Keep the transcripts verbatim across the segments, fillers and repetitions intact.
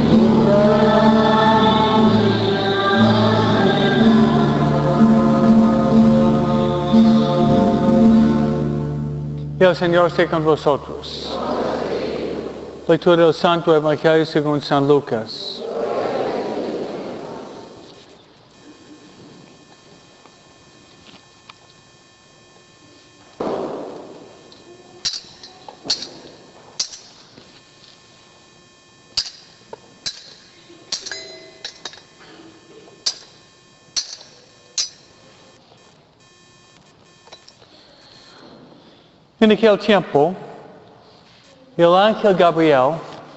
El Señor esté con vosotros. Lectura del Santo Evangelio según San Lucas. En aquel tiempo, el ángel Gabriel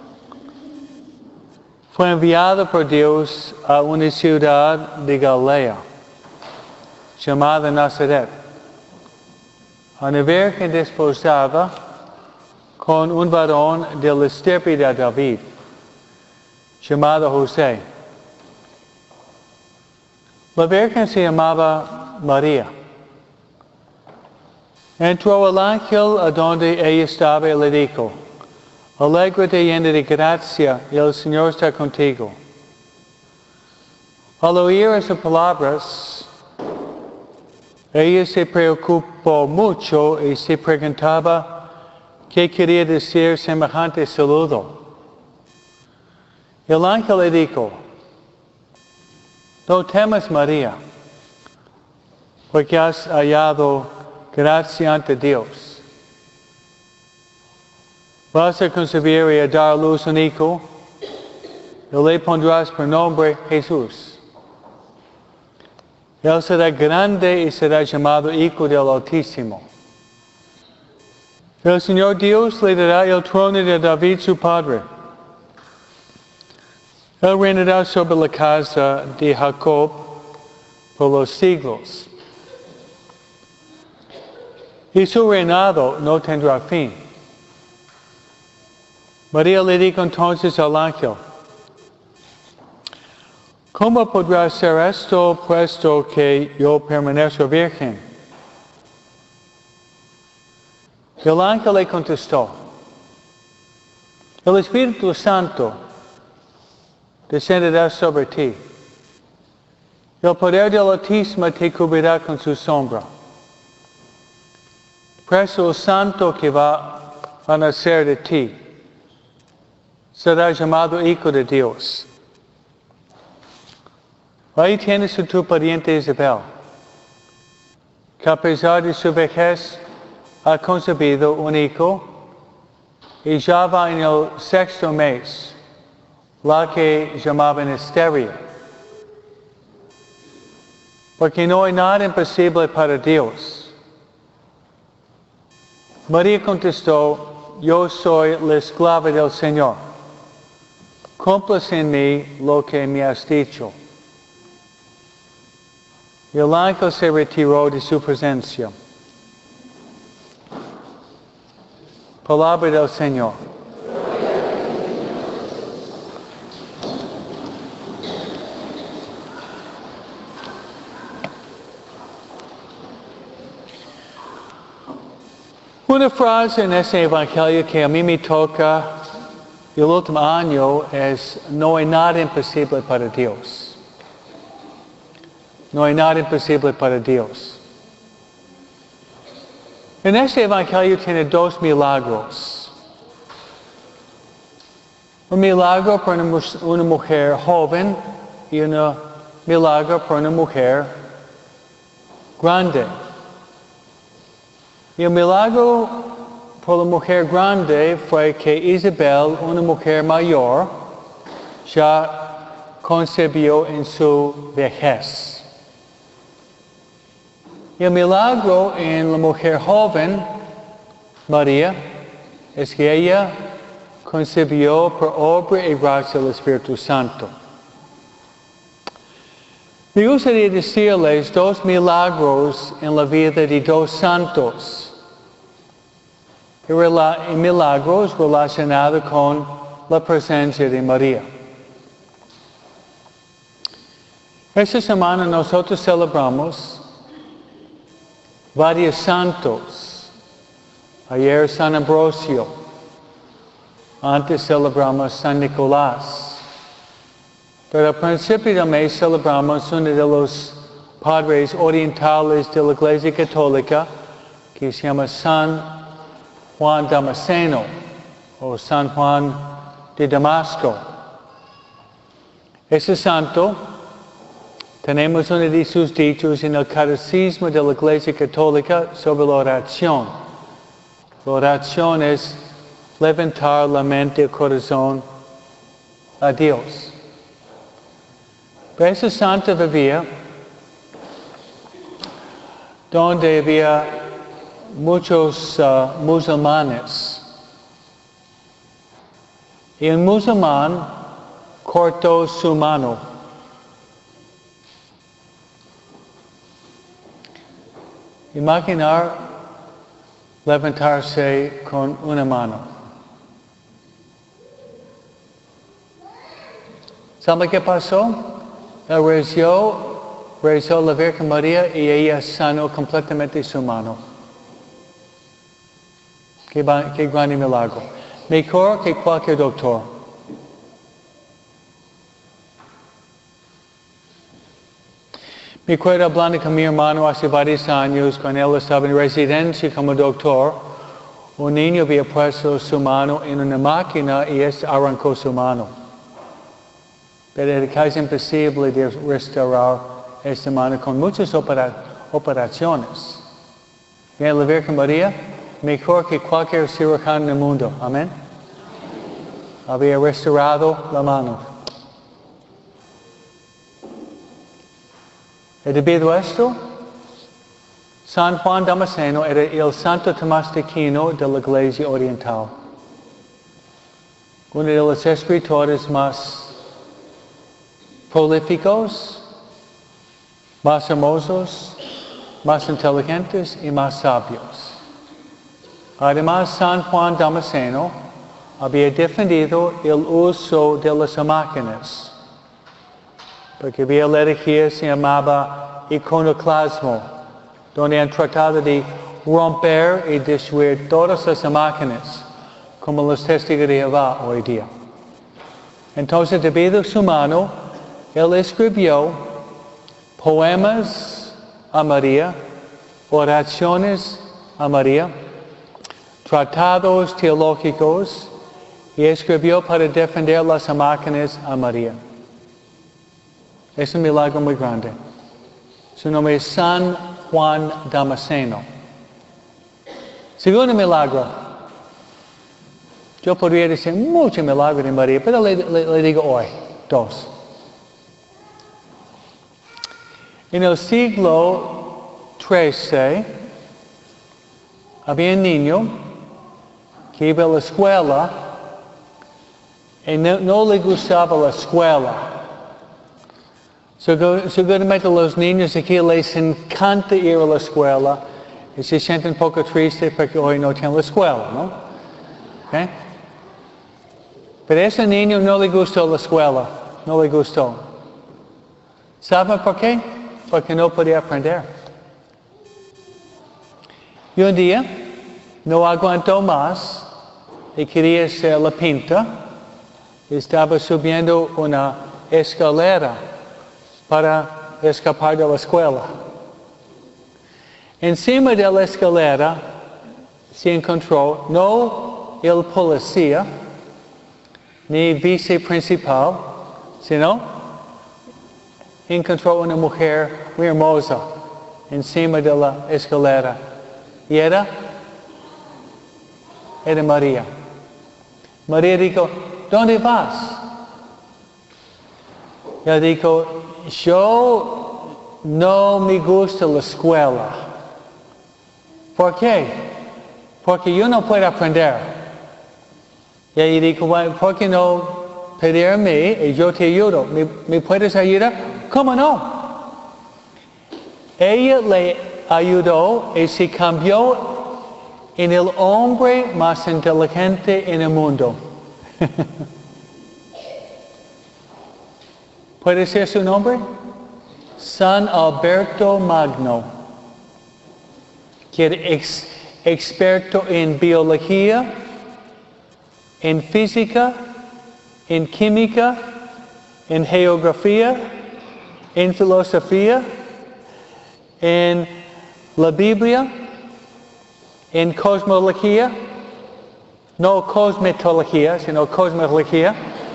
fue enviado por Dios a una ciudad de Galilea, llamada Nazaret, a una virgen desposada con un varón de la estirpe de David, llamado José. La virgen se llamaba María. Entró el ángel a donde ella estaba y le dijo: Alégrate llena de gracia, el Señor está contigo. Al oír esas palabras, ella se preocupó mucho y se preguntaba qué quería decir semejante saludo. El ángel le dijo: No temas, María, porque has hallado gracia ante Dios. Vas a concebir y a dar a luz un hijo, y le pondrás por nombre Jesús. Él será grande y será llamado Hijo del Altísimo. El Señor Dios le dará el trono de David su padre. Él reinará sobre la casa de Jacob por los siglos. Y su reinado no tendrá fin. María le dijo entonces al ángel: ¿Cómo podrá ser esto, puesto que yo permanezco virgen? El ángel le contestó: El Espíritu Santo descenderá sobre ti. El poder del Altísimo te cubrirá con su sombra. Por eso el santo que va a nacer de ti será llamado Hijo de Dios. Ahí tienes a tu pariente Isabel, que a pesar de su vejez ha concebido un hijo y ya va en el sexto mes, la que llamaban estéril. Porque no hay nada imposible para Dios. María contestó: Yo soy la esclava del Señor. Cúmplase en mí lo que me has dicho. Y el ángel se retiró de su presencia. Palabra del Señor. Una frase en ese evangelio que a mí me toca el último año es: no hay nada imposible para Dios. No hay nada imposible para Dios. En este evangelio tiene dos milagros. Un milagro para una, una mujer joven y un milagro para una mujer grande. Y el milagro por la mujer grande fue que Isabel, una mujer mayor, ya concebió en su vejez. Y el milagro en la mujer joven, María, es que ella concebió por obra y gracia del Espíritu Santo. Me gustaría decirles dos milagros en la vida de dos santos. Y milagros relacionados con la presencia de María. Esta semana nosotros celebramos varios santos. Ayer San Ambrosio. Antes celebramos San Nicolás. Pero al principio del mes celebramos uno de los padres orientales de la Iglesia Católica que se llama San Juan Damasceno o San Juan de Damasco. Ese santo, tenemos uno de sus dichos en el Catecismo de la Iglesia Católica sobre la oración. La oración es levantar la mente y el corazón a Dios. Pero ese santo vivía donde había muchos uh, musulmanes. Y un musulmán cortó su mano. Imaginar levantarse con una mano. ¿Sabe qué pasó? Él rezó, rezó a la Virgen María y ella sanó completamente su mano. Qué, qué gran milagro. Mejor que cualquier doctor. Me acuerdo hablando con mi hermano hace varios años, cuando él estaba en residencia como doctor, un niño había puesto su mano en una máquina y éste arrancó su mano. Pero era casi imposible de restaurar esta mano con muchas opera, operaciones. Y la Virgen María, mejor que cualquier cirujano en el mundo. Amén. Había restaurado la mano. Y debido a esto, San Juan Damasceno era el Santo Tomás de Aquino de la Iglesia Oriental. Uno de los escritores más prolíficos, más hermosos, más inteligentes y más sabios. Además, San Juan Damasceno había defendido el uso de las máquinas, porque había la herejía que se llamaba iconoclasmo, donde han tratado de romper y destruir todas las máquinas, como los testigos de Jehová hoy día. Entonces, debido a su mano, él escribió poemas a María, oraciones a María, tratados teológicos, y escribió para defender las máquinas a María. Es un milagro muy grande. Su nombre es San Juan Damasceno. Segundo milagro. Yo podría decir mucho milagro de María, pero le, le, le digo hoy, dos. En el siglo trece, había un niño que iba a la escuela y no, no le gustaba la escuela. Seguramente los niños aquí les encanta ir a la escuela y se sienten un poco tristes porque hoy no tienen la escuela, ¿no? ¿Okay? Pero a ese niño no le gustó la escuela, no le gustó. ¿Saben por qué? Porque no podía aprender. Y un día no aguantó más y quería ser la pinta. Estaba subiendo una escalera para escapar de la escuela. Encima de la escalera se encontró no el policía ni viceprincipal, sino encontró una mujer muy hermosa encima de la escalera. Y era, era María. María dijo, ¿dónde vas? Ella dijo, yo no me gusta la escuela. ¿Por qué? Porque yo no puedo aprender. Y ella dijo, bueno, ¿por qué no pedirme y yo te ayudo? ¿Me, ¿me puedes ayudar? ¿Cómo no? Ella le ayudó y se cambió en el hombre más inteligente en el mundo. ¿Puede ser su nombre? San Alberto Magno, que era ex, experto en biología, en física, en química en geografía, en filosofía, en la Biblia, en cosmología, no cosmetología, sino cosmología,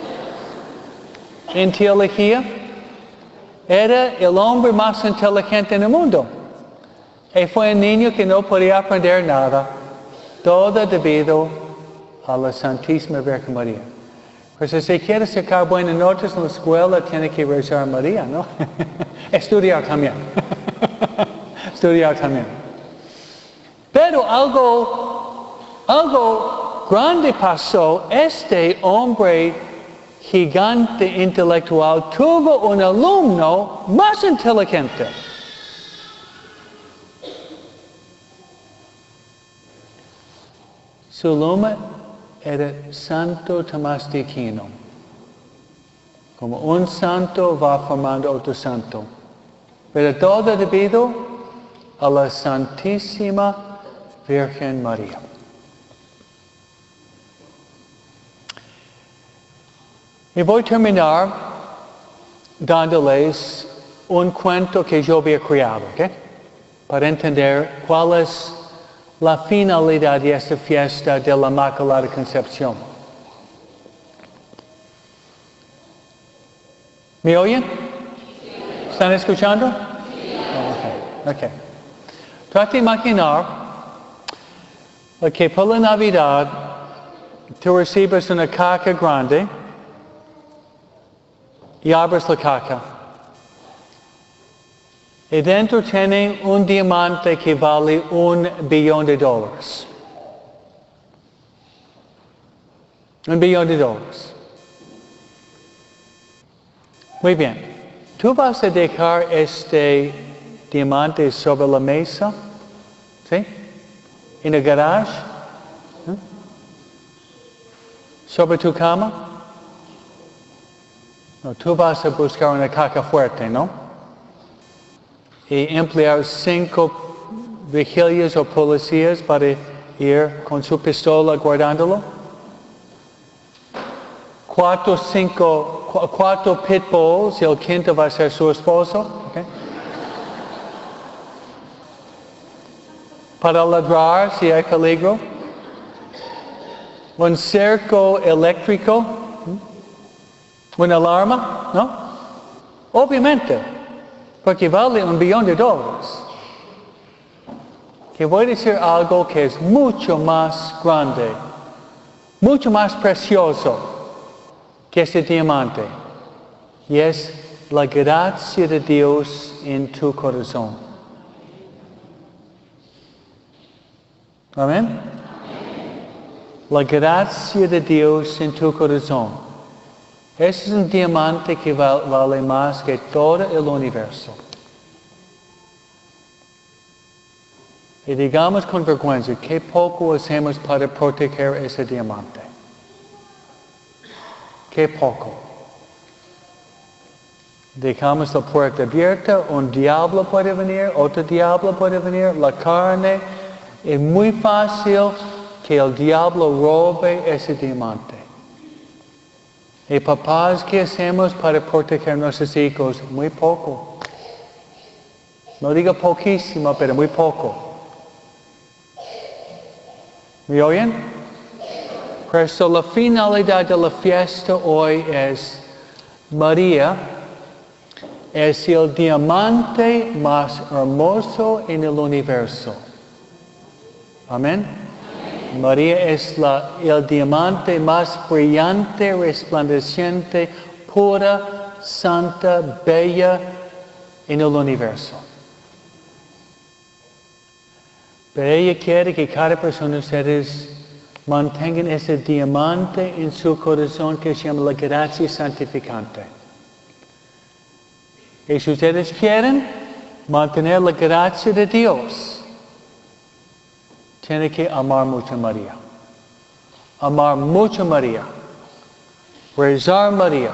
en teología. Era el hombre más inteligente en el mundo. Y fue un niño que no podía aprender nada, todo debido a la Santísima Virgen María. Pues si quiere sacar buenas notas en la escuela, tiene que rezar a María, ¿no? Estudiar también. Estudiar también. Pero algo, algo grande pasó. Este hombre gigante intelectual tuvo un alumno más inteligente. Su alumno era Santo Tomás de Aquino. Como un santo va formando otro santo. Pero todo debido a la Santísima Virgen María. Y voy a terminar dándoles un cuento que yo había creado, ¿ok? Para entender cuál es la finalidad de esta fiesta de la Inmaculada Concepción. ¿Me oyen? ¿Están escuchando? Oh, ok. okay. Trata de imaginar que por la Navidad tú recibes una caja grande y abres la caja. Y dentro tiene un diamante que vale un billón de dólares. Un billón de dólares. Muy bien. ¿Tú vas a dejar este diamante sobre la mesa? ¿Sí? ¿En el garage? ¿Eh? ¿Sobre tu cama? No, tú vas a buscar una caja fuerte, ¿no? Y emplear cinco vigilias o policías para ir con su pistola guardándolo. Cuatro, cinco, cu cuatro pitbulls y el quinto va a ser su esposo. Okay. Para ladrar si hay peligro. Un cerco eléctrico. Una alarma, ¿no? Obviamente. Porque vale un billón de dólares. Que voy a decir algo que es mucho más grande, mucho más precioso que este diamante. Y es la gracia de Dios en tu corazón. Amén. La gracia de Dios en tu corazón. Ese es un diamante que vale más que todo el universo. Y digamos con vergüenza, qué poco hacemos para proteger ese diamante. Qué poco. Dejamos la puerta abierta, un diablo puede venir, otro diablo puede venir, la carne. Es muy fácil que el diablo robe ese diamante. Y papás, ¿qué hacemos para proteger a nuestros hijos? Muy poco. No digo poquísimo, pero muy poco. ¿Me oyen? Por eso la finalidad de la fiesta hoy es María es el diamante más hermoso en el universo. Amén. María es la, el diamante más brillante, resplandeciente, pura, santa, bella en el universo. Pero ella quiere que cada persona de ustedes mantengan ese diamante en su corazón que se llama la gracia santificante. Y si ustedes quieren mantener la gracia de Dios, tiene que amar mucho a María. Amar mucho a María. Rezar a María.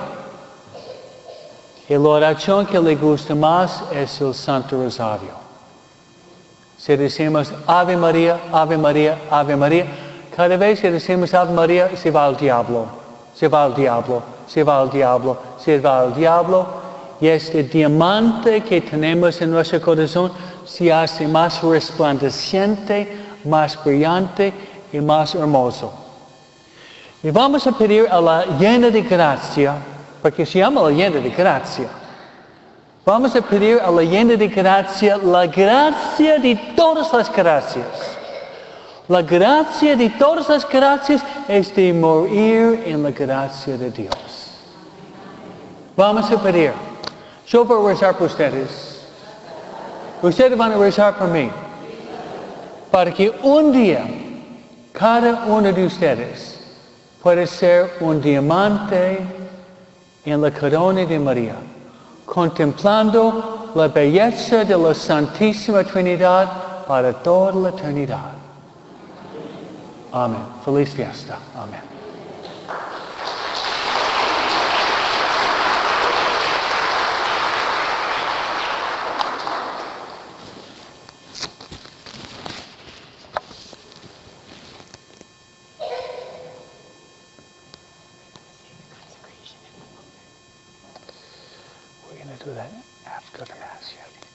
Y la oración que le gusta más es el Santo Rosario. Si decimos Ave María, Ave María, Ave María, cada vez que decimos Ave María se va al diablo. se va al diablo, se va al diablo, se va al diablo. Y este diamante que tenemos en nuestro corazón se hace más resplandeciente, más brillante y más hermoso. Y vamos a pedir a la llena de gracia, porque se llama la llena de gracia. Vamos a pedir a la llena de gracia la gracia de todas las gracias. La gracia de todas las gracias es de morir en la gracia de Dios. Vamos a pedir. Yo voy a rezar por ustedes. Ustedes van a rezar por mí. Para que un día, cada uno de ustedes pueda ser un diamante en la corona de María, contemplando la belleza de la Santísima Trinidad para toda la eternidad. Amén. Feliz fiesta. Amén. We're going to do that after the Mass.